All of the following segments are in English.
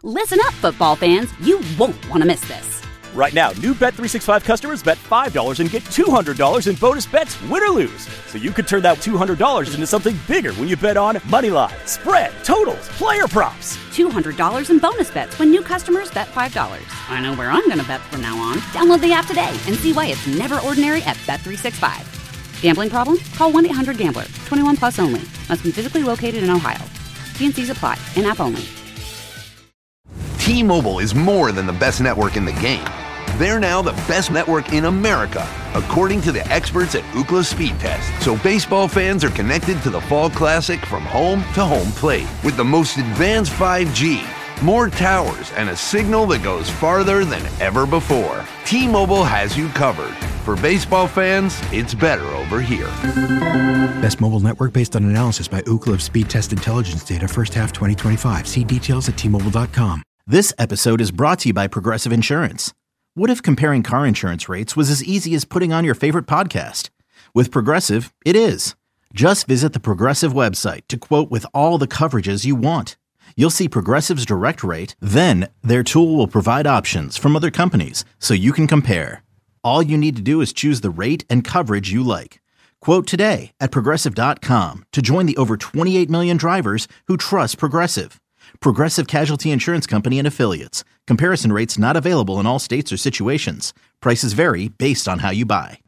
Listen up, football fans. You won't want to miss this. Right now, new Bet365 customers bet $5 and get $200 in bonus bets, win or lose. So you could turn that $200 into something bigger when you bet on money line, spread, totals, player props. $200 in bonus bets when new customers bet $5. I know where I'm going to bet from now on. Download the app today and see why it's never ordinary at Bet365. Gambling problem? Call 1-800-GAMBLER. 21 plus only. Must be physically located in Ohio. T&Cs apply. In-app only. T-Mobile is more than the best network in the game. They're now the best network in America, according to the experts at Ookla Speed Test. So baseball fans are connected to the Fall Classic from home to home plate with the most advanced 5G, more towers, and a signal that goes farther than ever before. T-Mobile has you covered. For baseball fans, it's better over here. Best mobile network based on analysis by Ookla of Speed Test Intelligence data first half 2025. See details at T-Mobile.com. This episode is brought to you by Progressive Insurance. What if comparing car insurance rates was as easy as putting on your favorite podcast? With Progressive, it is. Just visit the Progressive website to quote with all the coverages you want. You'll see Progressive's direct rate, then their tool will provide options from other companies so you can compare. All you need to do is choose the rate and coverage you like. Quote today at Progressive.com to join the over 28 million drivers who trust Progressive. Progressive Casualty Insurance Company and Affiliates. Comparison rates not available in all states or situations. Prices vary based on how you buy.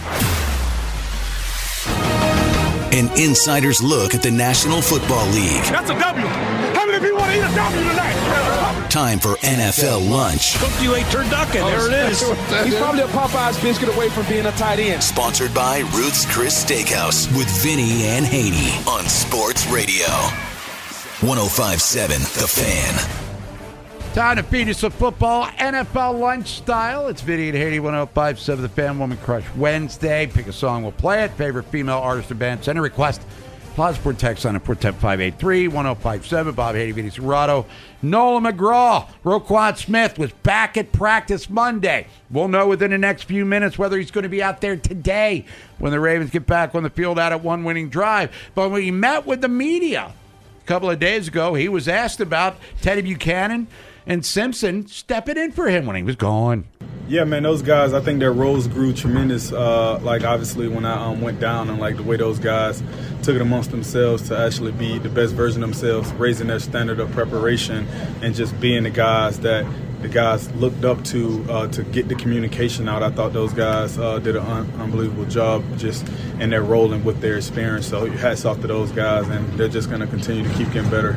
An insider's look at the National Football League. That's a W. How many people want to eat a W tonight? Time for NFL lunch. Cooked you a turducken. There it is. He's probably a Popeye's biscuit away from being a tight end. Sponsored by Ruth's Chris Steakhouse with Vinny and Haney on Sports Radio. 105.7 The Fan. Time to feed you some football, NFL lunch style. It's Vinny and Haney, 105.7 The Fan, Woman Crush Wednesday. Pick a song, we'll play it. Favorite female artist or band, send a request. Plaza text on it, 410-583, 105.7. Bob Haney, Vinny Serrato. Nolan McGraw, Roquan Smith was back at practice Monday. We'll know within the next few minutes whether he's going to be out there today when the Ravens get back on the field out at one winning drive. But when he met with the media a couple of days ago, he was asked about Teddy Buchanan and Simpson stepping in for him when he was gone. Yeah, man, those guys, I think their roles grew tremendous. Obviously, when I went down and, the way those guys took it amongst themselves to actually be the best version of themselves, raising their standard of preparation and just being the guys that the guys looked up to get the communication out. I thought those guys did an unbelievable job just in their role and with their experience. So hats off to those guys, and they're just going to continue to keep getting better.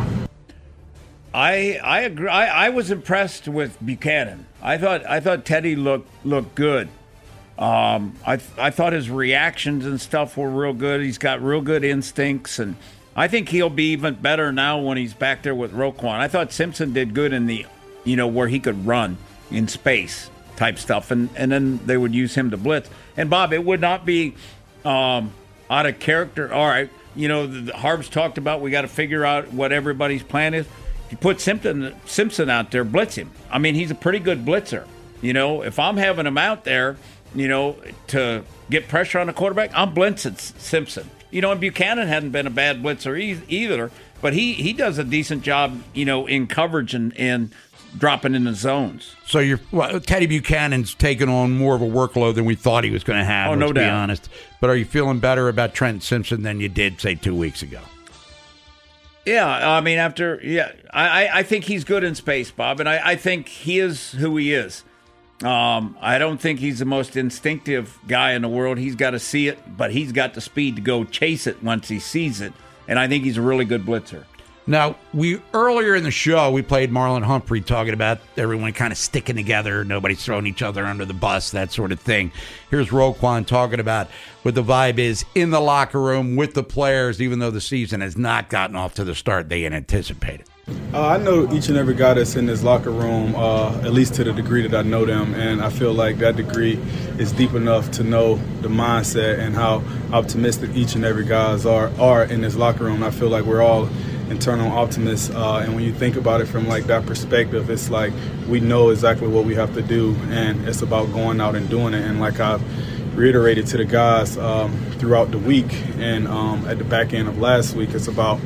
I agree. I was impressed with Buchanan. I thought Teddy looked good. I thought his reactions and stuff were real good. He's got real good instincts, and I think he'll be even better now when he's back there with Roquan. I thought Simpson did good in the, where he could run in space type stuff, and then they would use him to blitz. And Bob, it would not be out of character. All right, the Harbs talked about we got to figure out what everybody's plan is. If you put Simpson out there, blitz him. I mean, he's a pretty good blitzer. If I'm having him out there, to get pressure on the quarterback, I'm blitzing Simpson. And Buchanan hadn't been a bad blitzer either, but he does a decent job, in coverage and dropping in the zones. So Teddy Buchanan's taken on more of a workload than we thought he was going to have, no doubt. Be honest. But are you feeling better about Trent Simpson than you did, say, 2 weeks ago? Yeah, I mean, I think he's good in space, Bob, and I think he is who he is. I don't think he's the most instinctive guy in the world. He's got to see it, but he's got the speed to go chase it once he sees it, and I think he's a really good blitzer. Now, earlier in the show, we played Marlon Humphrey talking about everyone kind of sticking together, nobody's throwing each other under the bus, that sort of thing. Here's Roquan talking about what the vibe is in the locker room with the players, even though the season has not gotten off to the start they had anticipated. I know each and every guy that's in this locker room, at least to the degree that I know them, and I feel like that degree is deep enough to know the mindset and how optimistic each and every guys are in this locker room. I feel like we're all internal optimists, and when you think about it from that perspective, it's like we know exactly what we have to do, and it's about going out and doing it. And like I've reiterated to the guys throughout the week and at the back end of last week, it's about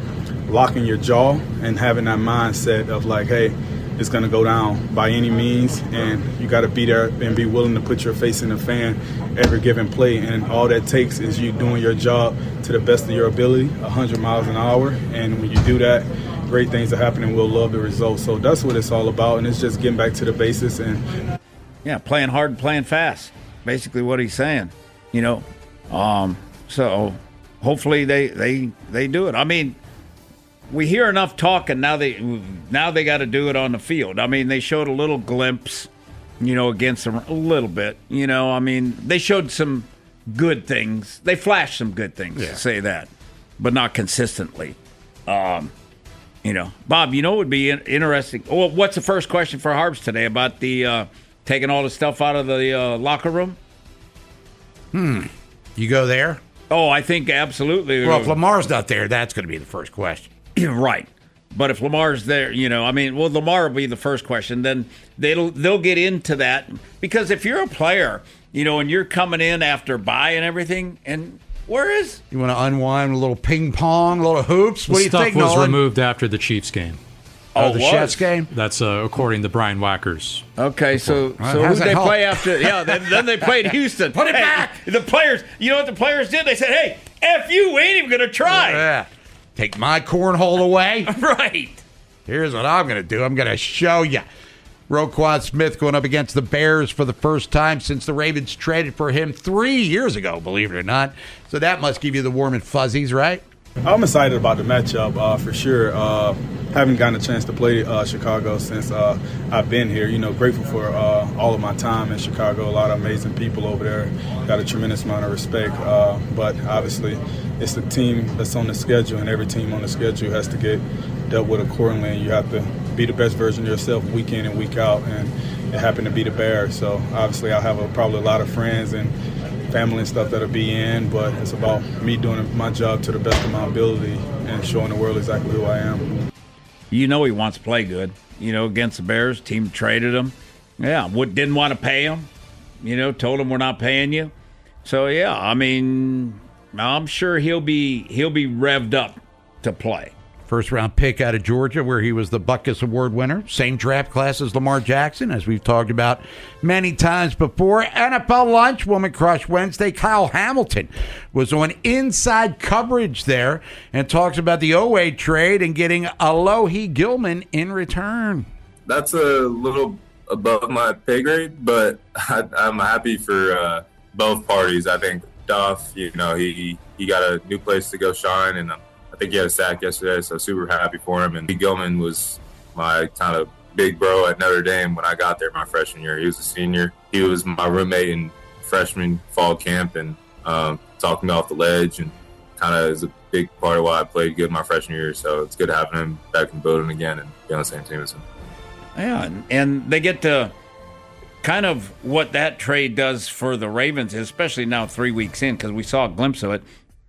locking your jaw and having that mindset of like, hey, it's going to go down by any means, and you got to be there and be willing to put your face in the fan every given play. And all that takes is you doing your job to the best of your ability, 100 miles an hour. And when you do that, great things are happening. We'll love the results. So that's what it's all about, and it's just getting back to the basics. And yeah, playing hard and playing fast, basically what he's saying. So hopefully they do it. I mean, we hear enough talk, and now they got to do it on the field. I mean, they showed a little glimpse, against them a little bit. I mean, they showed some good things. They flashed some good things, to say that, but not consistently. Bob, it would be interesting. Well, what's the first question for Harbs today about the taking all the stuff out of the locker room? You go there? Oh, I think absolutely. Well, if Lamar's not there, that's going to be the first question. Right. But if Lamar's there, Lamar will be the first question. Then they'll get into that. Because if you're a player, and you're coming in after bye and everything, and where is... You want to unwind a little ping pong, a little hoops? What do you think, Stuff was Nolan? removed after the Chiefs game. Oh, the Jets game? That's according to Brian Wackers. Okay, so who did they play after? Yeah, then they played Houston. Put it back! The players, you know what the players did? They said, hey, F you, we ain't even going to try. Yeah. Take my cornhole away. Right. Here's what I'm going to do. I'm going to show you. Roquan Smith going up against the Bears for the first time since the Ravens traded for him 3 years ago, believe it or not. So that must give you the warm and fuzzies, right? I'm excited about the matchup for sure. Haven't gotten a chance to play Chicago since I've been here. Grateful for all of my time in Chicago. A lot of amazing people over there. Got a tremendous amount of respect. But obviously, it's the team that's on the schedule, and every team on the schedule has to get dealt with accordingly. And you have to be the best version of yourself week in and week out. And it happened to be the Bears. So obviously, I have probably a lot of friends and family and stuff that'll be in, but it's about me doing my job to the best of my ability and showing the world exactly who I am. He wants to play good, against the Bears. Team traded him. Yeah, didn't want to pay him. Told him we're not paying you. So yeah, I mean, I'm sure he'll be revved up to play. First-round pick out of Georgia, where he was the Butkus Award winner. Same draft class as Lamar Jackson, as we've talked about many times before. NFL Lunch, Woman Crush Wednesday. Kyle Hamilton was on inside coverage there and talks about the Oweh trade and getting Alohi Gilman in return. That's a little above my pay grade, but I'm happy for both parties. I think Duff, he got a new place to go shine, and I think he had a sack yesterday, so super happy for him. And Gilman was my kind of big bro at Notre Dame when I got there my freshman year. He was a senior. He was my roommate in freshman fall camp and talked me off the ledge, and kind of is a big part of why I played good my freshman year. So it's good having him back in the building again and be on the same team as him. Yeah, and they get to kind of what that trade does for the Ravens, especially now 3 weeks in, because we saw a glimpse of it.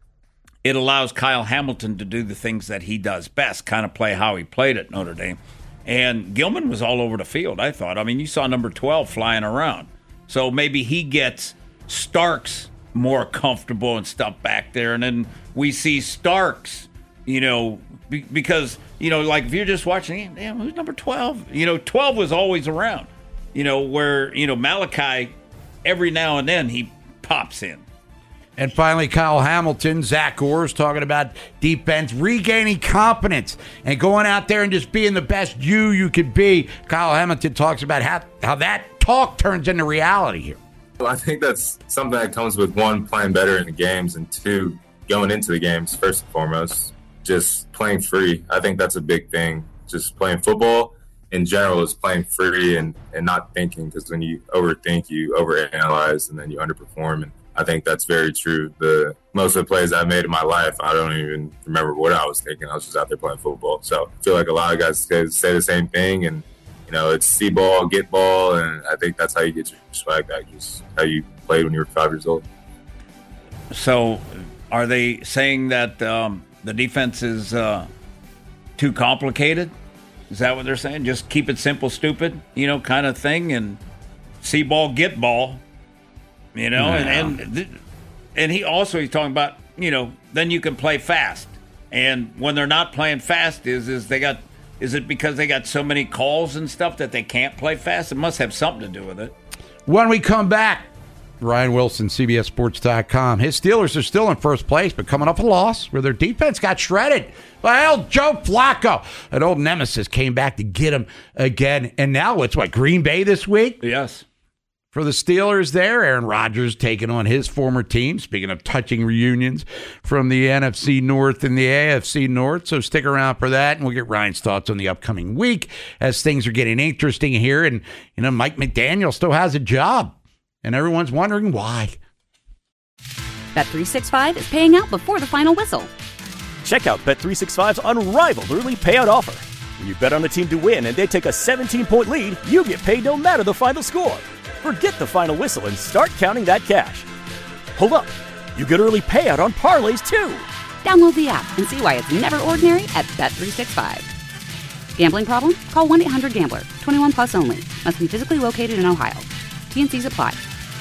It allows Kyle Hamilton to do the things that he does best, kind of play how he played at Notre Dame. And Gilman was all over the field, I thought. I mean, you saw number 12 flying around. So maybe he gets Starks more comfortable and stuff back there. And then we see Starks, because, like if you're just watching, damn, who's number 12? 12 was always around, where, Malachi, every now and then he pops in. And finally, Kyle Hamilton, Zach Orr's talking about defense, regaining confidence and going out there and just being the best you could be. Kyle Hamilton talks about how that talk turns into reality here. Well, I think that's something that comes with, one, playing better in the games, and two, going into the games, first and foremost, just playing free. I think that's a big thing. Just playing football in general is playing free and not thinking, because when you overthink, you overanalyze, and then you underperform. And I think that's very true. Most of the plays I made in my life, I don't even remember what I was thinking. I was just out there playing football. So I feel like a lot of guys say the same thing, and it's see ball, get ball, and I think that's how you get your swag back, just how you played when you were 5 years old. So are they saying that the defense is too complicated? Is that what they're saying? Just keep it simple, stupid, kind of thing, and see ball, get ball. And he also, he's talking about, then you can play fast. And when they're not playing fast, is it because they got so many calls and stuff that they can't play fast? It must have something to do with it. When we come back, Ryan Wilson, CBSSports.com. His Steelers are still in first place, but coming off a loss where their defense got shredded by old Joe Flacco. An old nemesis came back to get him again. And now it's Green Bay this week? Yes. For the Steelers there, Aaron Rodgers taking on his former team. Speaking of touching reunions from the NFC North and the AFC North. So stick around for that, and we'll get Ryan's thoughts on the upcoming week as things are getting interesting here. And, Mike McDaniel still has a job, and everyone's wondering why. Bet365 is paying out before the final whistle. Check out Bet365's unrivaled early payout offer. When you bet on a team to win and they take a 17-point lead, you get paid no matter the final score. Forget the final whistle and start counting that cash. Hold up. You get early payout on parlays, too. Download the app and see why it's never ordinary at Bet365. Gambling problem? Call 1-800-GAMBLER. 21 plus only. Must be physically located in Ohio. T&Cs apply.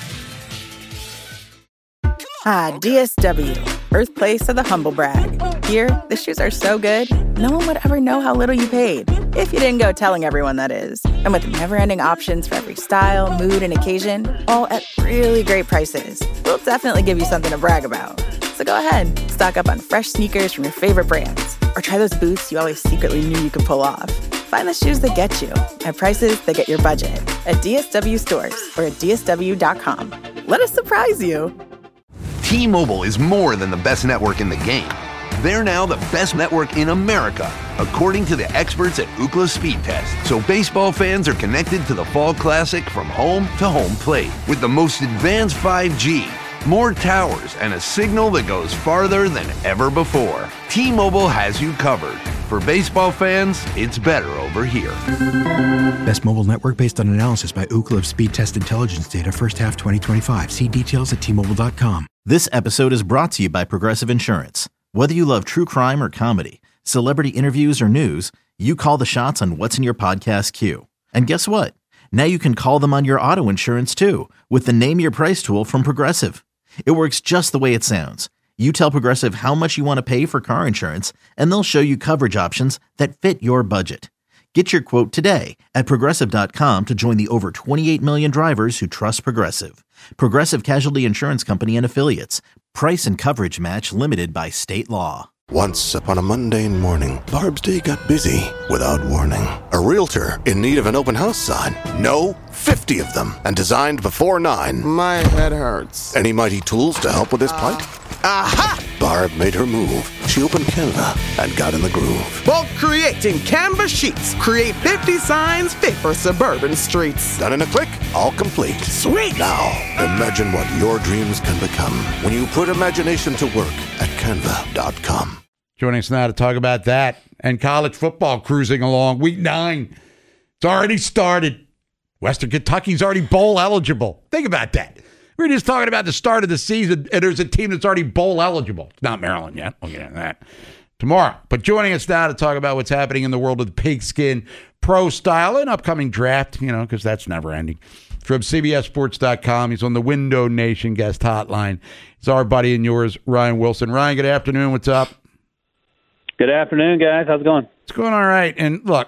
DSW, birthplace of the humble brag. Here, the shoes are so good, no one would ever know how little you paid. If you didn't go telling everyone, that is. And with never-ending options for every style, mood, and occasion, all at really great prices, we'll definitely give you something to brag about. So go ahead, stock up on fresh sneakers from your favorite brands, or try those boots you always secretly knew you could pull off. Find the shoes that get you at prices that get your budget at DSW stores or at DSW.com. Let us surprise you. T-Mobile is more than the best network in the game. They're now the best network in America, according to the experts at Ookla Speed Test. So baseball fans are connected to the Fall Classic from home to home plate with the most advanced 5G, more towers, and a signal that goes farther than ever before. T-Mobile has you covered. For baseball fans, it's better over here. Best mobile network based on analysis by Ookla of Speed Test Intelligence data first half 2025. See details at T-Mobile.com. This episode is brought to you by Progressive Insurance. Whether you love true crime or comedy, celebrity interviews or news, you call the shots on what's in your podcast queue. And guess what? Now you can call them on your auto insurance too with the Name Your Price tool from Progressive. It works just the way it sounds. You tell Progressive how much you want to pay for car insurance, and they'll show you coverage options that fit your budget. Get your quote today at Progressive.com to join the over 28 million drivers who trust Progressive. Progressive Casualty Insurance Company and Affiliates. Price and coverage match limited by state law. Once upon a mundane morning, Barb's day got busy without warning. A realtor in need of an open house sign. No, 50 of them, and designed before 9. My head hurts. Any mighty tools to help with his plight? Aha! Barb made her move. She opened Canva and got in the groove. Bulk creating Canva sheets. Create 50 signs fit for suburban streets. Done in a click, all complete. Sweet! Now, imagine what your dreams can become when you put imagination to work at Canva.com. Joining us now to talk about that and college football cruising along. Week 9. It's already started. Western Kentucky's already bowl eligible. Think about that. We're just talking about the start of the season, and there's a team that's already bowl eligible. It's not Maryland yet. We'll get into that tomorrow. But joining us now to talk about what's happening in the world of the pigskin pro style and upcoming draft, because that's never ending. From CBSSports.com, he's on the Window Nation guest hotline. It's our buddy and yours, Ryan Wilson. Ryan, good afternoon. What's up? Good afternoon, guys. How's it going? It's going all right. And look,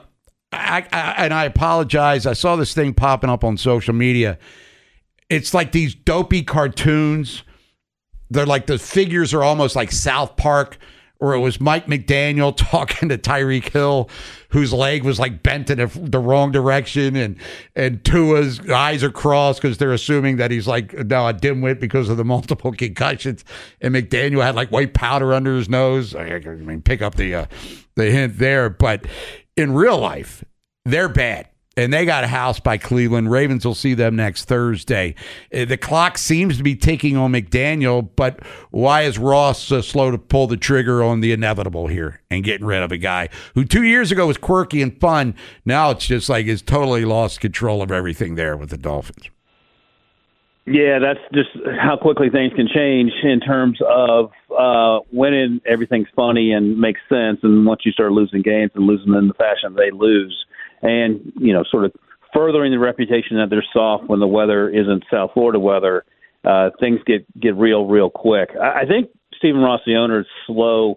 I apologize. I saw this thing popping up on social media. It's like these dopey cartoons. They're like the figures are almost like South Park, or it was Mike McDaniel talking to Tyreek Hill, whose leg was like bent in the wrong direction, and Tua's eyes are crossed because they're assuming that he's like now a dimwit because of the multiple concussions, and McDaniel had like white powder under his nose. I mean, pick up the hint there, but in real life, they're bad. And they got a house by Cleveland. Ravens will see them next Thursday. The clock seems to be ticking on McDaniel, but why is Ross so slow to pull the trigger on the inevitable here and getting rid of a guy who 2 years ago was quirky and fun? Now it's just like he's totally lost control of everything there with the Dolphins. Yeah, that's just how quickly things can change in terms of winning. Everything's funny and makes sense, and once you start losing games and losing in the fashion they lose, and, sort of furthering the reputation that they're soft when the weather isn't South Florida weather, things get real quick. I think Stephen Ross, the owner, is slow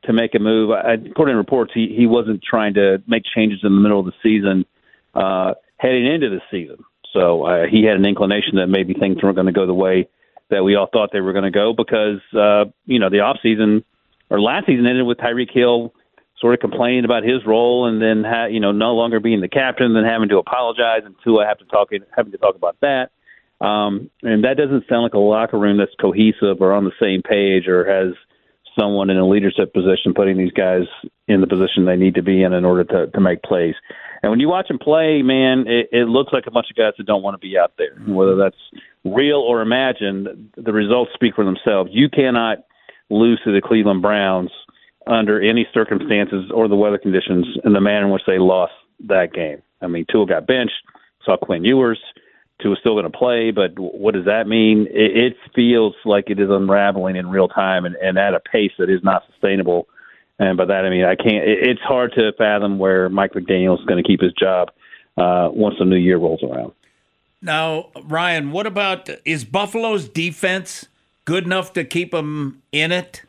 to make a move. According to reports, he wasn't trying to make changes in the middle of the season heading into the season. So he had an inclination that maybe things weren't going to go the way that we all thought they were going to go because, the offseason or last season ended with Tyreek Hill sort of complaining about his role and then, no longer being the captain and then having to apologize and Tua having to talk about that. And that doesn't sound like a locker room that's cohesive or on the same page or has someone in a leadership position putting these guys in the position they need to be in order to make plays. And when you watch them play, man, it looks like a bunch of guys that don't want to be out there. Whether that's real or imagined, the results speak for themselves. You cannot lose to the Cleveland Browns under any circumstances or the weather conditions in the manner in which they lost that game. I mean, Tua got benched, saw Quinn Ewers. Tua's still going to play, but what does that mean? It feels like it is unraveling in real time and at a pace that is not sustainable. And by that, I mean, it's hard to fathom where Mike McDaniel is going to keep his job once the new year rolls around. Now, Ryan, what about, is Buffalo's defense good enough to keep them in it?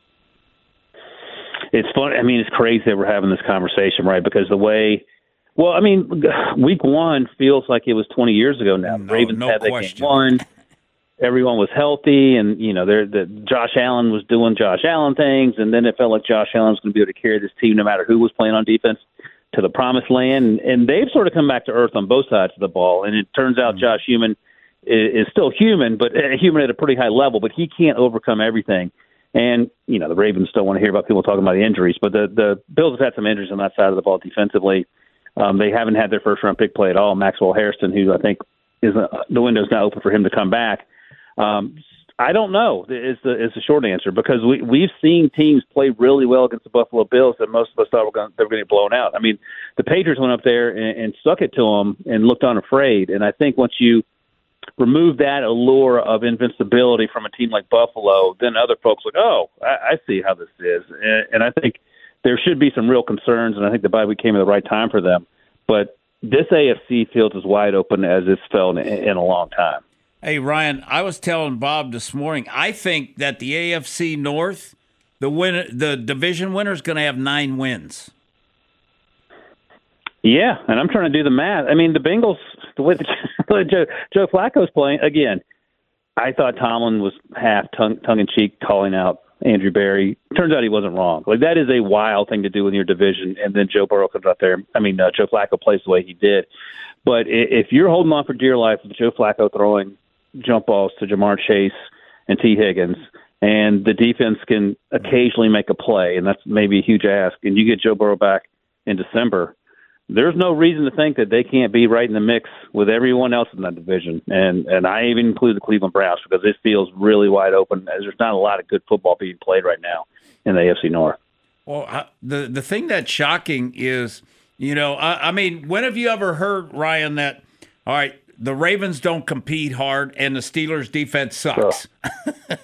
It's funny. I mean, it's crazy that we're having this conversation, right? Because week one feels like it was 20 years ago now. The Ravens had that game won. Everyone was healthy, and Josh Allen was doing Josh Allen things, and then it felt like Josh Allen was going to be able to carry this team, no matter who was playing on defense, to the promised land. And they've sort of come back to earth on both sides of the ball. And it turns out Josh Human is still human, but human at a pretty high level. But he can't overcome everything. And the Ravens don't want to hear about people talking about the injuries, but the Bills have had some injuries on that side of the ball defensively. They haven't had their first-round pick play at all, Maxwell Hairston, who I think is the window's now open for him to come back. I don't know is the short answer because we've seen teams play really well against the Buffalo Bills that most of us thought they were going to get blown out. I mean, the Patriots went up there and stuck it to them and looked unafraid. And I think once you remove that allure of invincibility from a team like Buffalo, then other folks look, I see how this is. And I think there should be some real concerns, and I think the bye week came at the right time for them. But this AFC feels as wide open as it's felt in a long time. Hey, Ryan, I was telling Bob this morning, I think that the AFC North, the division winner, is going to have 9 wins. Yeah, and I'm trying to do the math. I mean, the Bengals, the way Joe Flacco's playing, again, I thought Tomlin was half tongue-in-cheek calling out Andrew Berry. Turns out he wasn't wrong. Like, that is a wild thing to do in your division, and then Joe Flacco plays the way he did. But if you're holding on for dear life with Joe Flacco throwing jump balls to Jamar Chase and T. Higgins, and the defense can occasionally make a play, and that's maybe a huge ask, and you get Joe Burrow back in December, there's no reason to think that they can't be right in the mix with everyone else in that division. And I even include the Cleveland Browns because it feels really wide open. There's not a lot of good football being played right now in the AFC North. Well, the thing that's shocking is, I mean, when have you ever heard, Ryan, that, all right, the Ravens don't compete hard and the Steelers' defense sucks? Sure.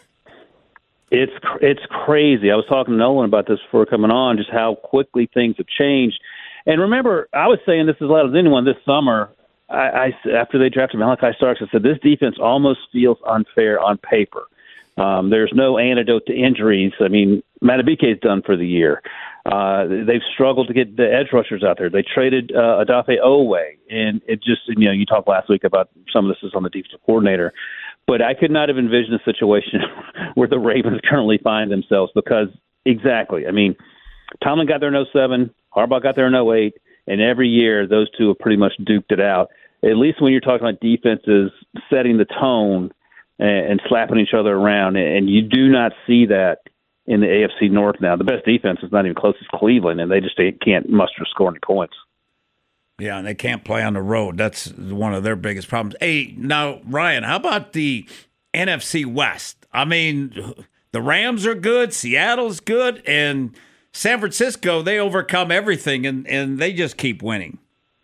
It's crazy. I was talking to Nolan about this before coming on, just how quickly things have changed. And remember, I was saying this as loud as anyone this summer. I after they drafted Malachi Starks, I said this defense almost feels unfair on paper. There's no antidote to injuries. I mean, Matabike's done for the year. They've struggled to get the edge rushers out there. They traded Odafe Oweh, and it just, you talked last week about some of this is on the defensive coordinator. But I could not have envisioned a situation where the Ravens currently find themselves because, exactly, I mean, Tomlin got there in 2007, Harbaugh got there in 2008, and every year those two have pretty much duked it out. At least when you're talking about defenses setting the tone and slapping each other around, and you do not see that in the AFC North now. The best defense is not even close to Cleveland, and they just can't muster score any points. Yeah, and they can't play on the road. That's one of their biggest problems. Hey, now, Ryan, how about the NFC West? I mean, the Rams are good, Seattle's good, and San Francisco, they overcome everything, and they just keep winning.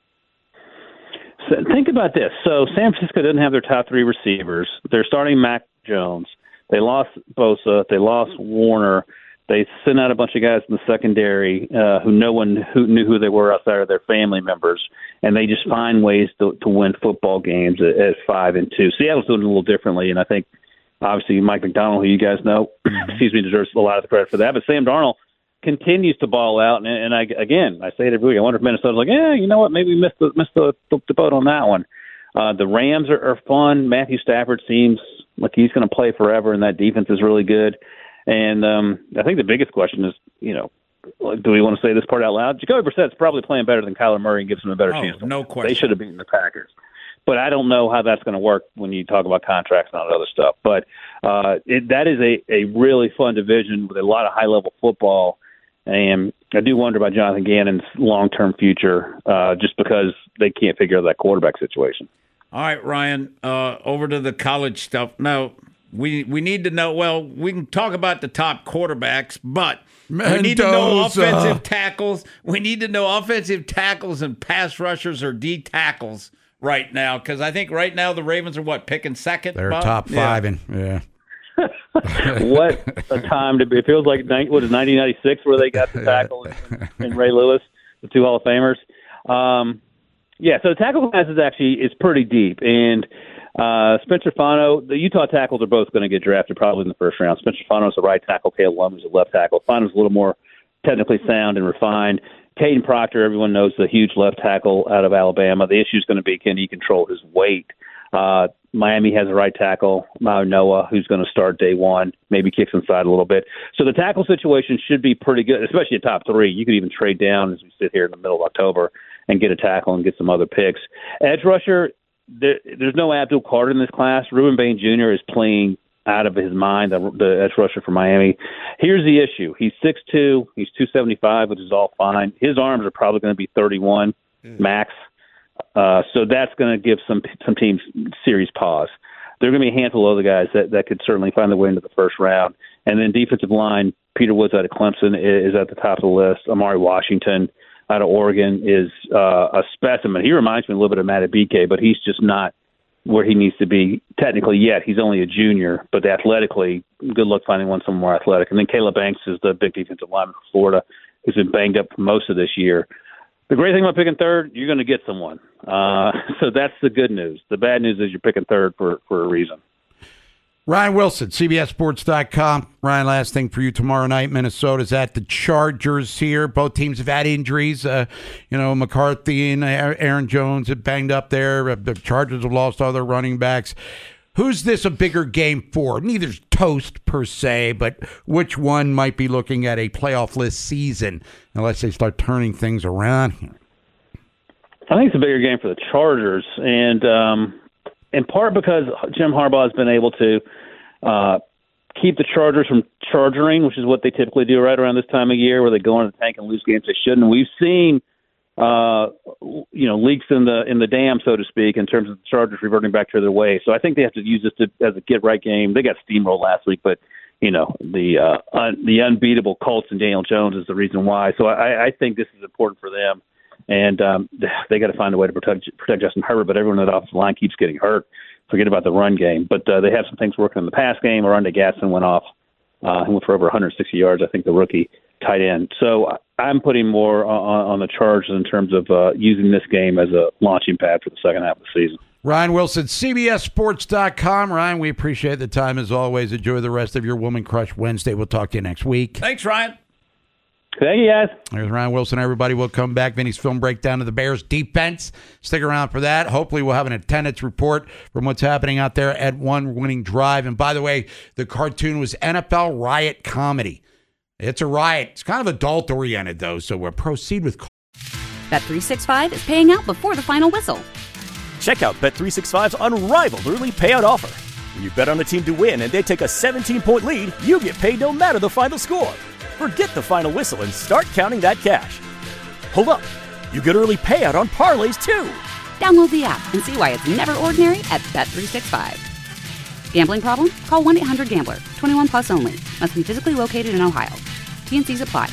So think about this. So San Francisco doesn't have their top 3 receivers. They're starting Mac Jones. They lost Bosa. They lost Warner. They sent out a bunch of guys in the secondary who no one who knew who they were outside of their family members, and they just find ways to win football games at 5-2. Seattle's doing it a little differently, and I think obviously Mike McDonald, who you guys know, deserves a lot of the credit for that. But Sam Darnold continues to ball out, and I say it every week. I wonder if Minnesota's like, you know what? Maybe we missed the boat on that one. The Rams are fun. Matthew Stafford seems like he's going to play forever, and that defense is really good. And I think the biggest question is, do we want to say this part out loud? Jacoby Brissett's probably playing better than Kyler Murray and gives him a better chance. No question. They should have beaten the Packers. But I don't know how that's going to work when you talk about contracts and all that other stuff. But that is a really fun division with a lot of high-level football. And I do wonder about Jonathan Gannon's long-term future just because they can't figure out that quarterback situation. All right, Ryan, over to the college stuff. Now, we need to know, we can talk about the top quarterbacks, but we need to know offensive tackles. We need to know offensive tackles and pass rushers or D tackles right now, because I think right now the Ravens are, picking second? They're top five, yeah. What a time to be. It feels like, 1996 where they got the tackle and Ray Lewis, the two Hall of Famers. So the tackle class is pretty deep. And Spencer Fano, the Utah tackles are both going to get drafted probably in the first round. Spencer Fano is a right tackle. Caleb Lum is a left tackle. Fano's a little more technically sound and refined. Caden Proctor, everyone knows, the huge left tackle out of Alabama. The issue is going to be, can he control his weight? Miami has a right tackle, Mao Noah, who's going to start day one, maybe kicks inside a little bit. So the tackle situation should be pretty good, especially at top three. You could even trade down as we sit here in the middle of October and get a tackle and get some other picks. Edge rusher, there's no Abdul Carter in this class. Ruben Bain Jr. is playing out of his mind, the edge rusher for Miami. Here's the issue. He's 6'2", he's 275, which is all fine. His arms are probably going to be 31 max. So that's going to give some teams serious pause. There are going to be a handful of other guys that could certainly find their way into the first round. And then defensive line, Peter Woods out of Clemson is at the top of the list. Amari Washington out of Oregon is a specimen. He reminds me a little bit of Matt Abike, but he's just not where he needs to be technically yet. He's only a junior, but athletically, good luck finding someone more athletic. And then Caleb Banks is the big defensive lineman for Florida, who's been banged up for most of this year. The great thing about picking third, you're going to get someone. So that's the good news. The bad news is you're picking third for a reason. Ryan Wilson, CBSSports.com. Ryan, last thing for you tomorrow night. Minnesota's at the Chargers here. Both teams have had injuries. McCarthy and Aaron Jones have banged up there. The Chargers have lost all their running backs. Who's this a bigger game for? Neither's toast per se, but which one might be looking at a playoff-less season unless they start turning things around here? I think it's a bigger game for the Chargers, and in part because Jim Harbaugh has been able to keep the Chargers from chargering, which is what they typically do right around this time of year, where they go into the tank and lose games they shouldn't. We've seen leaks in the dam, so to speak, in terms of the Chargers reverting back to their way. So I think they have to use this as a get-right game. They got steamrolled last week, but the unbeatable Colts and Daniel Jones is the reason why. So I think this is important for them, and they got to find a way to protect Justin Herbert. But everyone on that offensive line keeps getting hurt. Forget about the run game. But they have some things working in the pass game. Aranda Gasson went off. He went for over 160 yards, I think, the rookie tight end. So I'm putting more on the Chargers in terms of using this game as a launching pad for the second half of the season. Ryan Wilson, CBSSports.com. Ryan, we appreciate the time as always. Enjoy the rest of your Woman Crush Wednesday. We'll talk to you next week. Thanks, Ryan. Thank you, guys. There's Ryan Wilson, everybody. We'll come back. Vinny's film breakdown of the Bears defense. Stick around for that. Hopefully we'll have an attendance report from what's happening out there at One Winning Drive. And by the way, the cartoon was NFL Riot Comedy. It's a riot. It's kind of adult-oriented, though, so we'll proceed with... Bet365 is paying out before the final whistle. Check out Bet365's unrivaled early payout offer. When you bet on a team to win and they take a 17-point lead, you get paid no matter the final score. Forget the final whistle and start counting that cash. Hold up. You get early payout on parlays, too. Download the app and see why it's never ordinary at Bet365. Gambling problem? Call 1-800-GAMBLER. 21 plus only. Must be physically located in Ohio. T&Cs apply.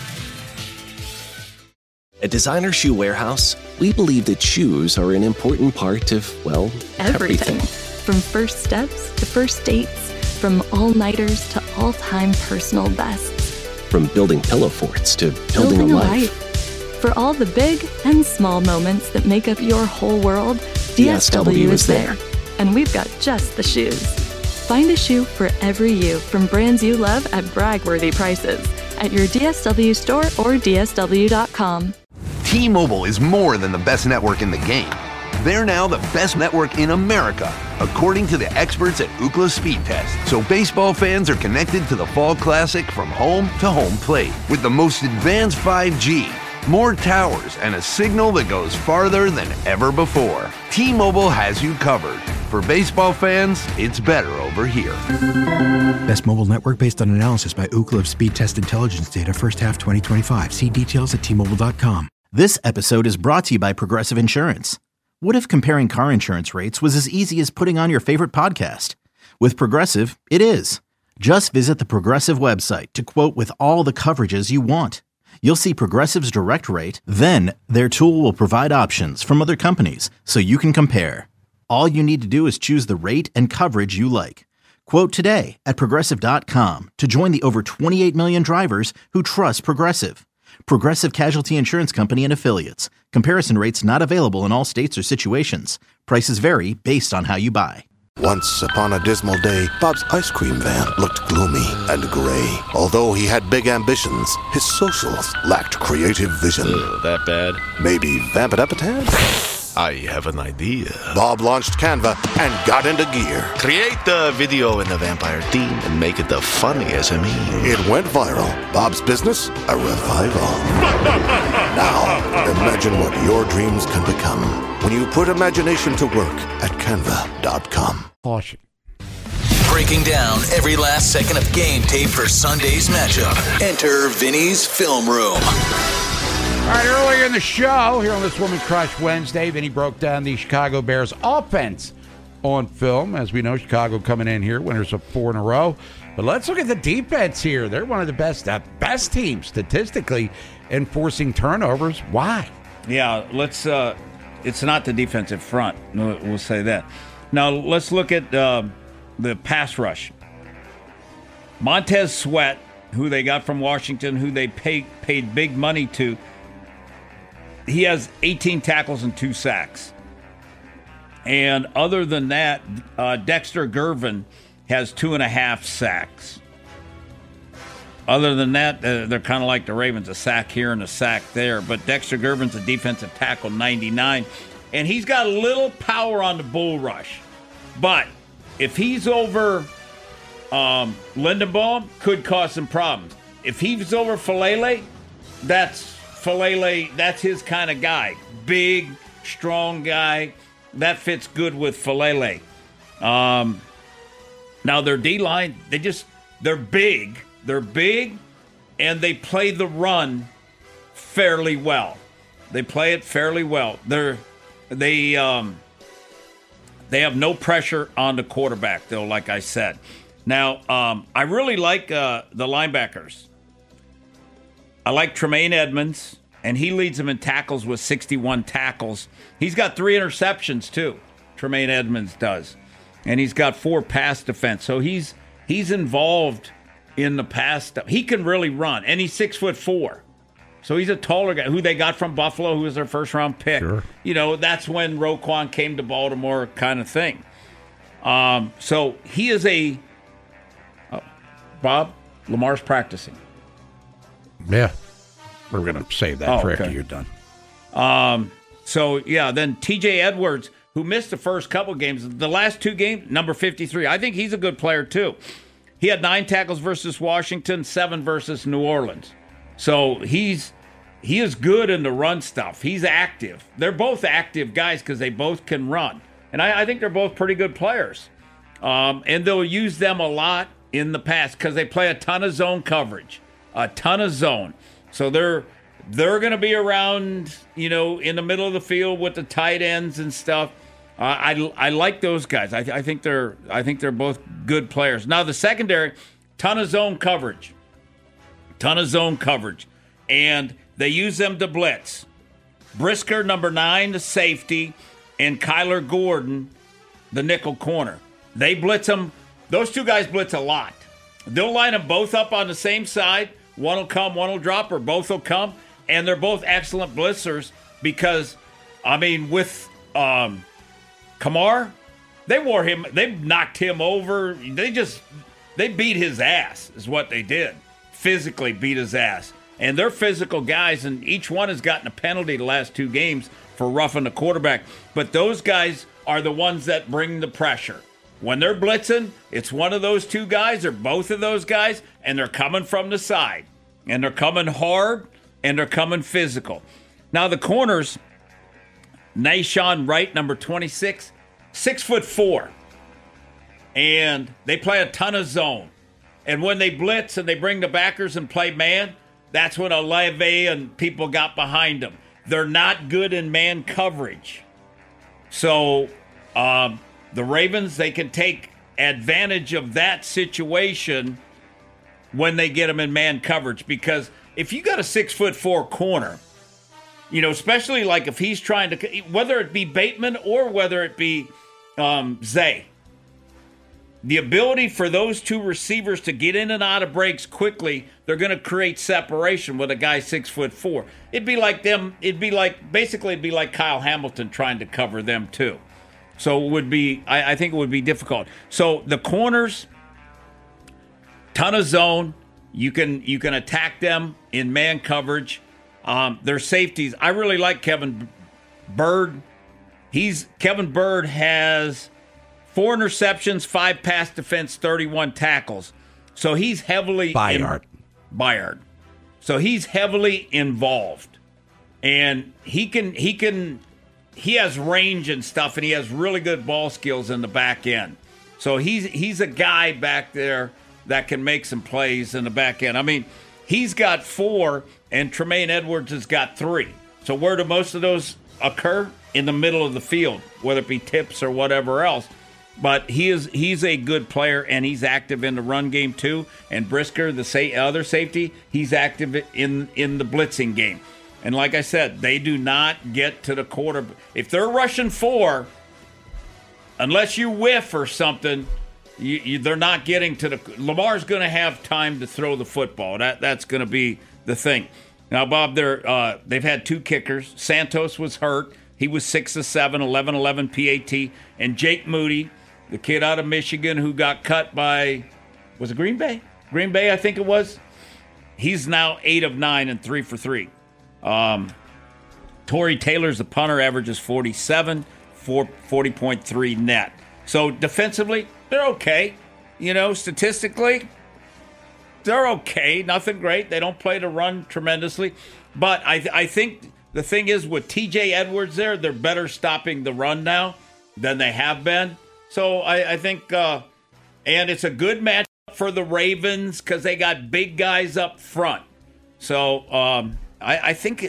At Designer Shoe Warehouse, we believe that shoes are an important part of, well, everything. From first steps to first dates, from all-nighters to all-time personal bests. From building pillow forts to building a life. For all the big and small moments that make up your whole world, DSW is there. And we've got just the shoes. Find a shoe for every you from brands you love at brag-worthy prices. at your DSW store or DSW.com. T-Mobile is more than the best network in the game. They're now the best network in America, according to the experts at Ookla Speed Test. So baseball fans are connected to the Fall Classic from home to home plate with the most advanced 5G, more towers, and a signal that goes farther than ever before. T-Mobile has you covered. For baseball fans, it's better over here. Best mobile network based on analysis by Ookla of Speed Test Intelligence data first half 2025. See details at T-Mobile.com. This episode is brought to you by Progressive Insurance. What if comparing car insurance rates was as easy as putting on your favorite podcast? With Progressive, it is. Just visit the Progressive website to quote with all the coverages you want. You'll see Progressive's direct rate, then their tool will provide options from other companies so you can compare. All you need to do is choose the rate and coverage you like. Quote today at Progressive.com to join the over 28 million drivers who trust Progressive. Progressive Casualty Insurance Company and Affiliates. Comparison rates not available in all states or situations. Prices vary based on how you buy. Once upon a dismal day, Bob's ice cream van looked gloomy and gray. Although he had big ambitions, his socials lacked creative vision. That bad? Maybe vamp it up a tad? I have an idea. Bob launched Canva and got into gear. Create the video in the vampire theme and make it the funniest SME. It went viral. Bob's business, a revival. Now, imagine what your dreams can become when you put imagination to work at Canva.com. Caution. Breaking down every last second of game tape for Sunday's matchup. Enter Vinny's Film Room. All right, earlier in the show, here on This Woman Crush Wednesday, Vinny broke down the Chicago Bears offense on film. As we know, Chicago coming in here, winners of 4 in a row. But let's look at the defense here. They're one of the best teams statistically in forcing turnovers. Why? Yeah, let's. It's not the defensive front. We'll say that. Now let's look at the pass rush. Montez Sweat, who they got from Washington, who they paid big money to. He has 18 tackles and 2 sacks. And other than that, Dexter Gervin has 2.5 sacks. Other than that, they're kind of like the Ravens, a sack here and a sack there. But Dexter Gervin's a defensive tackle, 99. And he's got a little power on the bull rush. But if he's over Lindenbaum, could cause some problems. If he's over Falele, that's his kind of guy. Big, strong guy. That fits good with Falele. Now their D-line, they're big. They're big, and they play the run fairly well. They play it fairly well. They have no pressure on the quarterback, though, like I said. Now, I really like the linebackers. I like Tremaine Edmonds, and he leads them in tackles with 61 tackles. He's got 3 interceptions, too. Tremaine Edmonds does. And he's got 4 pass defense. So he's involved in the pass stuff. He can really run, and he's 6'4". So he's a taller guy who they got from Buffalo, who was their first-round pick. Sure. You know, that's when Roquan came to Baltimore kind of thing. So he is Bob, Lamar's practicing. Yeah. We're going to save that for after you're done. Then T.J. Edwards, who missed the first couple games, the last 2 games, number 53. I think he's a good player, too. He had 9 tackles versus Washington, 7 versus New Orleans. So he is good in the run stuff. He's active. They're both active guys because they both can run. And I think they're both pretty good players. And they'll use them a lot in the past because they play a ton of zone coverage. A ton of zone. So they're going to be around, in the middle of the field with the tight ends and stuff. I like those guys. I think they're both good players. Now the secondary, ton of zone coverage, and they use them to blitz. Brisker, number 9, the safety, and Kyler Gordon, the nickel corner. They blitz them. Those 2 guys blitz a lot. They'll line them both up on the same side. One will come, one will drop, or both will come, and they're both excellent blitzers because, with Kamar, they knocked him over. They beat his ass is what they did. physically beat his ass. And they're physical guys, and each one has gotten a penalty the last 2 games for roughing the quarterback. But those guys are the ones that bring the pressure. When they're blitzing, it's one of those 2 guys or both of those guys, and they're coming from the side. And they're coming hard, and they're coming physical. Now, the corners, Nahshon Wright, number 26, 6'4", and they play a ton of zone. And when they blitz and they bring the backers and play man, that's when Olave and people got behind them. They're not good in man coverage. So the Ravens, they can take advantage of that situation when they get them in man coverage. Because if you got a 6'4" corner, you know, especially like if he's trying to, whether it be Bateman or whether it be Zay, the ability for those 2 receivers to get in and out of breaks quickly, they're going to create separation with a guy 6'4". It'd be like Kyle Hamilton trying to cover them too. So it would be, I think it would be difficult. So the corners, ton of zone. You can attack them in man coverage. Their safeties. I really like Kevin Byrd. Kevin Byrd has 4 interceptions, 5 pass defense, 31 tackles. So he's heavily Bayard. So he's heavily involved, and he has range and stuff, and he has really good ball skills in the back end. So he's a guy back there that can make some plays in the back end. I mean, he's got 4, and Tremaine Edwards has got 3. So where do most of those occur? In the middle of the field, whether it be tips or whatever else. But he's a good player, and he's active in the run game too. And Brisker, the other safety, he's active in the blitzing game. And like I said, they do not get to the quarter. If they're rushing 4, unless you whiff or something, they're not getting to the. Lamar's going to have time to throw the football. That's going to be the thing. Now, Bob, they've had 2 kickers. Santos was hurt. He was 6 of 7, 11 PAT. And Jake Moody, the kid out of Michigan who got cut by, was it Green Bay? Green Bay, I think it was. He's now 8 of 9 and 3 for 3. Torrey Taylor's the punter, averages 47, 40.3 net. So defensively, they're okay. You know, statistically, they're okay. Nothing great. They don't play to run tremendously. But I think the thing is with TJ Edwards there, they're better stopping the run now than they have been. So I think, and it's a good matchup for the Ravens because they got big guys up front. So I think,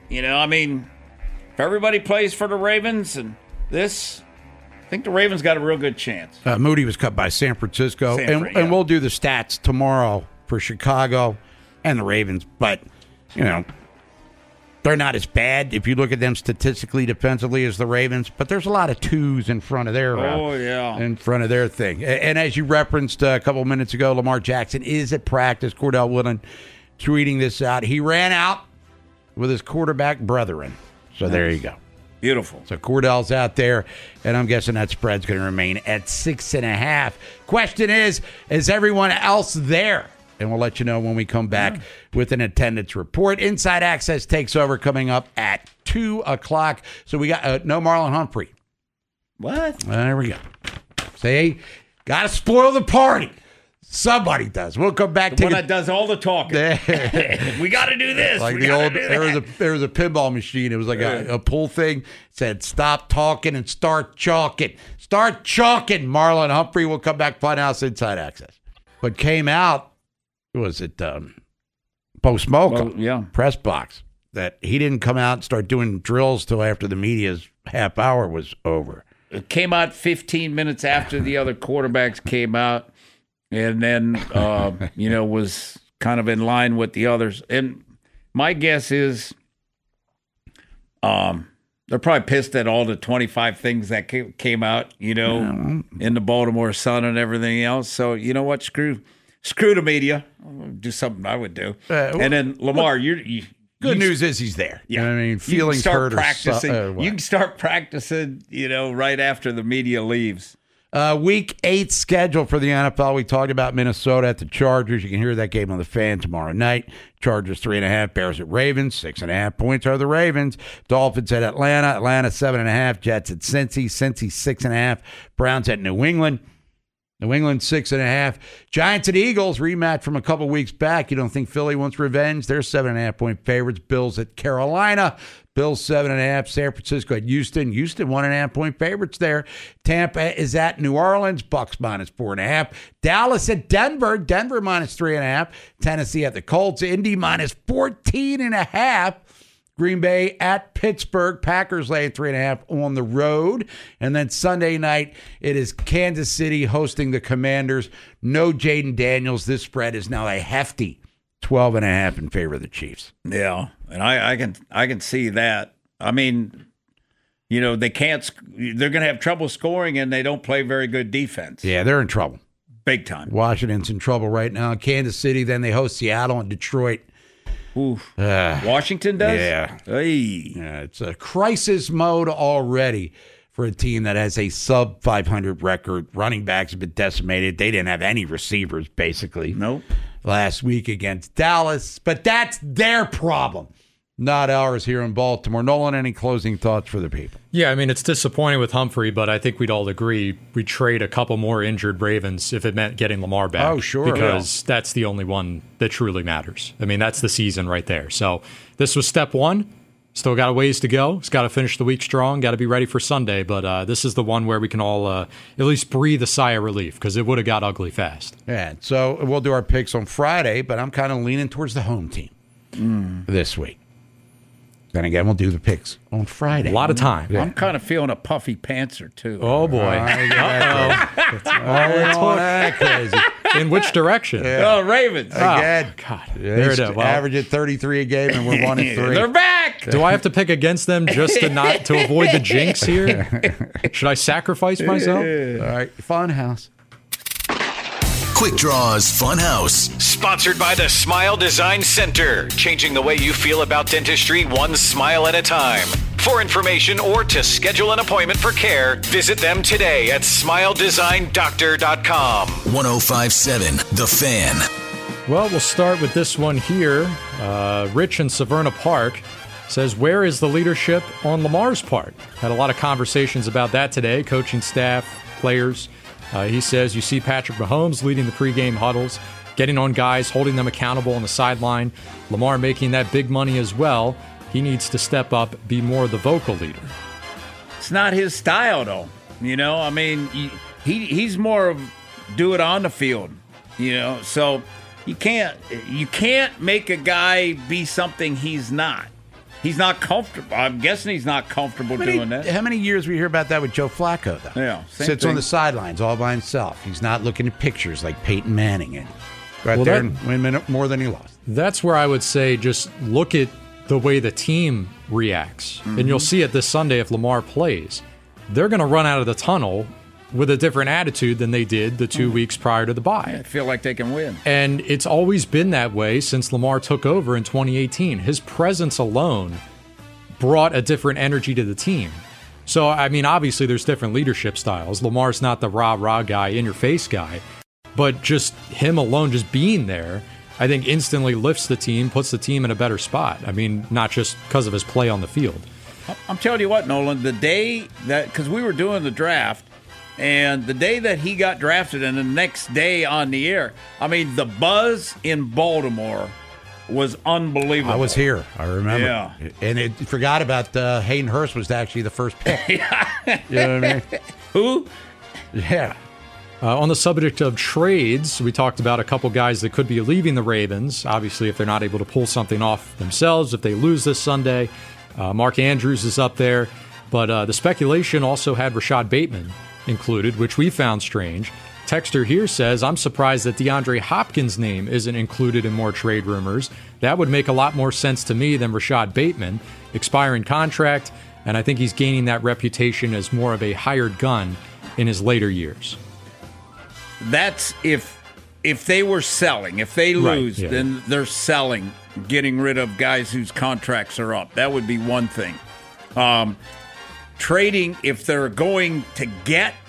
if everybody plays for the Ravens and this, I think the Ravens got a real good chance. Moody was cut by San Francisco, and we'll do the stats tomorrow for Chicago and the Ravens. But, they're not as bad if you look at them statistically, defensively, as the Ravens. But there's a lot of 2s in front of their in front of their thing. And as you referenced a couple of minutes ago, Lamar Jackson is at practice. Cordell Wooden tweeting this out. He ran out with his quarterback brethren. So there you go. Beautiful. So Cordell's out there, and I'm guessing that spread's going to remain at 6.5. Question is everyone else there? And we'll let you know when we come back with an attendance report. Inside Access takes over coming up at 2 o'clock. So we got no Marlon Humphrey. What? There we go. Say, got to spoil the party. Somebody does. We'll come back to one that does all the talking. We got to do this. Like the old, there was a pinball machine. It was like a pull thing. It said, stop talking and start chalking. Start chalking. Marlon Humphrey will come back. Funhouse Inside Access. But came out, was it Bo Smolka? Press box. That he didn't come out and start doing drills till after the media's half hour was over. It came out 15 minutes after the other quarterbacks came out. And then, was kind of in line with the others. And my guess is they're probably pissed at all the 25 things that came out, in the Baltimore Sun and everything else. So, you know what? Screw the media. I'll do something I would do. And then, Lamar, good news is he's there. Yeah. Feelings hurt. You can start practicing, right after the media leaves. Week 8 schedule for the NFL. We talked about Minnesota at the Chargers. You can hear that game on the Fan tomorrow night. Chargers 3.5, Bears at Ravens. 6.5 points are the Ravens. Dolphins at Atlanta. Atlanta 7.5. Jets at Cincy. Cincy 6.5. Browns at New England. New England 6.5. Giants at Eagles, rematch from a couple weeks back. You don't think Philly wants revenge? They're 7.5-point favorites. Bills at Carolina. Bills 7.5. San Francisco at Houston. Houston 1.5-point favorites there. Tampa is at New Orleans. Bucks minus 4.5. Dallas at Denver. Denver minus 3.5. Tennessee at the Colts. Indy minus 14.5. Green Bay at Pittsburgh. Packers laying 3.5 on the road. And then Sunday night, it is Kansas City hosting the Commanders. No Jaden Daniels. This spread is now a hefty 12.5 in favor of the Chiefs. Yeah, and I can see that. I mean, you know, they're going to have trouble scoring, and they don't play very good defense. Yeah, they're in trouble. Big time. Washington's in trouble right now. Kansas City, then they host Seattle and Detroit. Washington does? Yeah. Hey. Yeah. It's a crisis mode already for a team that has a sub-500 record. Running backs have been decimated. They didn't have any receivers, basically. Nope. Last week against Dallas. But that's their problem, not ours here in Baltimore. Nolan, any closing thoughts for the people? Yeah, I mean, it's disappointing with Humphrey, but I think we'd all agree we'd trade a couple more injured Ravens if it meant getting Lamar back. Oh, sure. Because that's the only one that truly matters. I mean, that's the season right there. So this was step one. Still got a ways to go. It's got to finish the week strong. Got to be ready for Sunday. But this is the one where we can all at least breathe a sigh of relief because it would have got ugly fast. Yeah, so we'll do our picks on Friday, but I'm kind of leaning towards the home team this week. Then again, we'll do the picks on Friday. A lot of time. Yeah. I'm kind of feeling a puffy pantser, too. Oh, boy. That's crazy. In which direction? Yeah. Oh, Ravens. Again. Oh, God. There it is. Well, average at 33 a game, and we're 1-3. They're back. Do I have to pick against them just to avoid the jinx here? Should I sacrifice myself? All right. Funhouse. Quick Draws Funhouse. Sponsored by the Smile Design Center. Changing the way you feel about dentistry one smile at a time. For information or to schedule an appointment for care, visit them today at smiledesignDoctor.com. 105.7 The Fan. Well, we'll start with this one here. Rich in Severna Park says, where is the leadership on Lamar's part? Had a lot of conversations about that today, coaching staff, players. He says, you see Patrick Mahomes leading the pregame huddles, getting on guys, holding them accountable on the sideline. Lamar making that big money as well. He needs to step up, be more the vocal leader. It's not his style, though. You know, I mean, he's more of do it on the field. You know, so you can't make a guy be something he's not. He's not comfortable. I'm guessing he's not comfortable doing that. How many years we hear about that with Joe Flacco, though? Yeah. Sits on the sidelines all by himself. He's not looking at pictures like Peyton Manning and there and win more than he lost. That's where I would say just look at the way the team reacts. Mm-hmm. And you'll see it this Sunday if Lamar plays. They're going to run out of the tunnel with a different attitude than they did the 2 weeks prior to the bye. I feel like they can win. And it's always been that way since Lamar took over in 2018. His presence alone brought a different energy to the team. So, I mean, obviously there's different leadership styles. Lamar's not the rah-rah guy, in-your-face guy. But just him alone, just being there, I think instantly lifts the team, puts the team in a better spot. I mean, not just because of his play on the field. I'm telling you what, Nolan, the day that, because we were doing the draft, and the day that he got drafted and the next day on the air, I mean, the buzz in Baltimore was unbelievable. I was here. I remember. Yeah. And it forgot about Hayden Hurst was actually the first pick. You know what I mean? Who? Yeah. On the subject of trades, we talked about a couple guys that could be leaving the Ravens. Obviously, if they're not able to pull something off themselves, if they lose this Sunday. Mark Andrews is up there. But the speculation also had Rashad Bateman included, which we found strange. Texter here says, I'm surprised that DeAndre Hopkins' name isn't included in more trade rumors. That would make a lot more sense to me than Rashad Bateman. Expiring contract, and I think he's gaining that reputation as more of a hired gun in his later years. That's if they were selling. If they lose, then they're selling, getting rid of guys whose contracts are up. That would be one thing. Trading, if they're going to get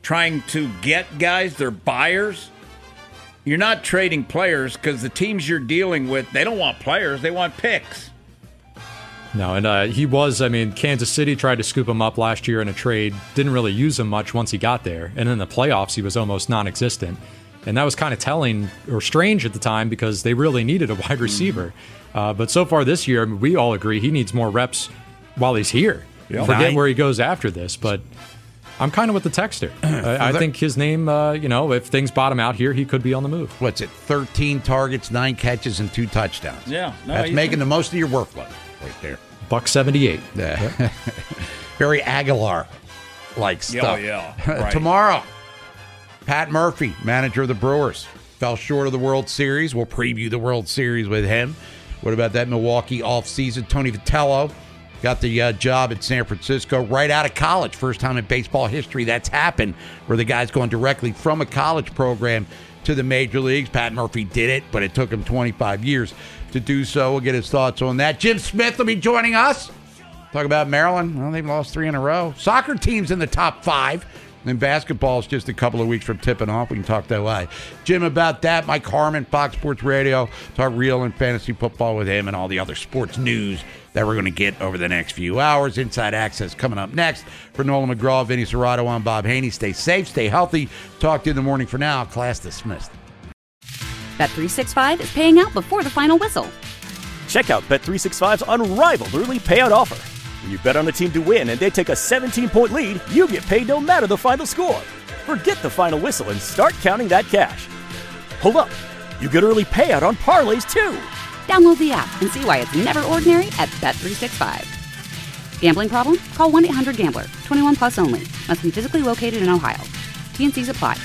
trying to get guys. They're buyers. You're not trading players because the teams you're dealing with, they don't want players. They want picks. No, and Kansas City tried to scoop him up last year in a trade. Didn't really use him much once he got there. And in the playoffs, he was almost non-existent. And that was kind of telling or strange at the time because they really needed a wide receiver. But so far this year, we all agree he needs more reps while he's here. Yep. Forget where he goes after this, but I'm kind of with the texter. I think his name, if things bottom out here, he could be on the move. What's it? 13 targets, 9 catches, and 2 touchdowns. Yeah. No, that's making the most of your workload right there. $178. Yeah. Yep. Very Aguilar-like stuff. Oh, yeah. Right. Tomorrow, Pat Murphy, manager of the Brewers, fell short of the World Series. We'll preview the World Series with him. What about that Milwaukee offseason? Tony Vitello got the job at San Francisco right out of college. First time in baseball history that's happened, where the guy's going directly from a college program to the major leagues. Pat Murphy did it, but it took him 25 years to do so. We'll get his thoughts on that. Jim Smith will be joining us. Talk about Maryland. Well, they've lost 3 in a row. Soccer team's in the top 5. And basketball is just a couple of weeks from tipping off. We can talk that way. Jim about that. Mike Harmon, Fox Sports Radio. Talk real and fantasy football with him and all the other sports news that we're going to get over the next few hours. Inside Access coming up next. For Nolan McGraw, Vinny Serrato, I'm Bob Haney. Stay safe, stay healthy. Talk to you in the morning. For now, class dismissed. Bet365 is paying out before the final whistle. Check out Bet365's unrivaled early payout offer. When you bet on a team to win and they take a 17-point lead, you get paid no matter the final score. Forget the final whistle and start counting that cash. Hold up. You get early payout on parlays, too. Download the app and see why it's never ordinary at Bet365. Gambling problem? Call 1-800-GAMBLER. 21 plus only. Must be physically located in Ohio. T&Cs apply.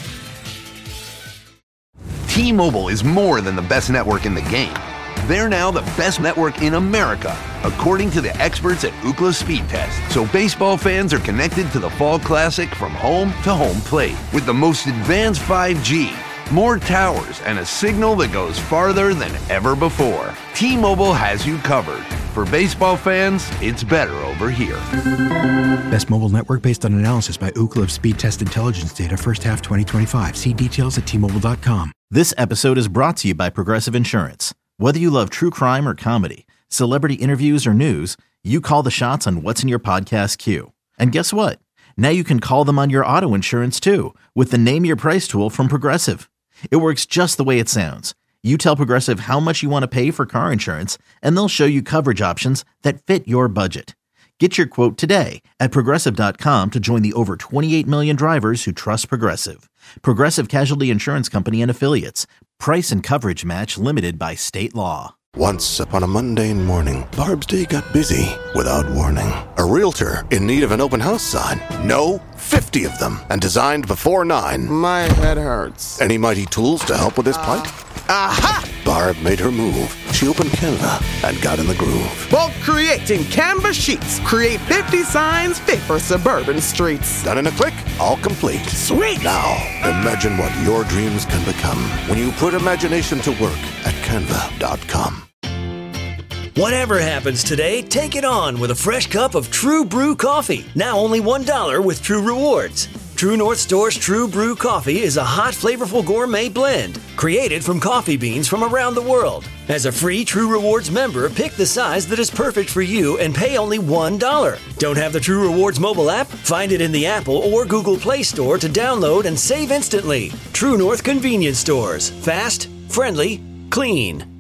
T-Mobile is more than the best network in the game. They're now the best network in America, according to the experts at Ookla Speed Test. So baseball fans are connected to the Fall Classic from home to home plate with the most advanced 5G, more towers, and a signal that goes farther than ever before. T-Mobile has you covered. For baseball fans, it's better over here. Best mobile network based on analysis by Ookla of Speed Test Intelligence data first half 2025. See details at T-Mobile.com. This episode is brought to you by Progressive Insurance. Whether you love true crime or comedy, celebrity interviews or news, you call the shots on what's in your podcast queue. And guess what? Now you can call them on your auto insurance too with the Name Your Price tool from Progressive. It works just the way it sounds. You tell Progressive how much you want to pay for car insurance, and they'll show you coverage options that fit your budget. Get your quote today at Progressive.com to join the over 28 million drivers who trust Progressive. Progressive Casualty Insurance Company and Affiliates. Price and coverage match limited by state law. Once upon a mundane morning, Barb's day got busy without warning. A realtor in need of an open house sign. No, 50 of them, and designed before 9. My head hurts. Any mighty tools to help with this plight? Aha! Barb made her move. She opened Canva and got in the groove. Bulk creating Canva sheets. Create 50 signs fit for suburban streets. Done in a click, all complete. Sweet! Now, imagine what your dreams can become when you put imagination to work at Canva.com. Whatever happens today, take it on with a fresh cup of True Brew coffee. Now only $1 with True Rewards. True North Store's True Brew coffee is a hot, flavorful gourmet blend created from coffee beans from around the world. As a free True Rewards member, pick the size that is perfect for you and pay only $1. Don't have the True Rewards mobile app? Find it in the Apple or Google Play Store to download and save instantly. True North Convenience Stores. Fast, friendly, clean.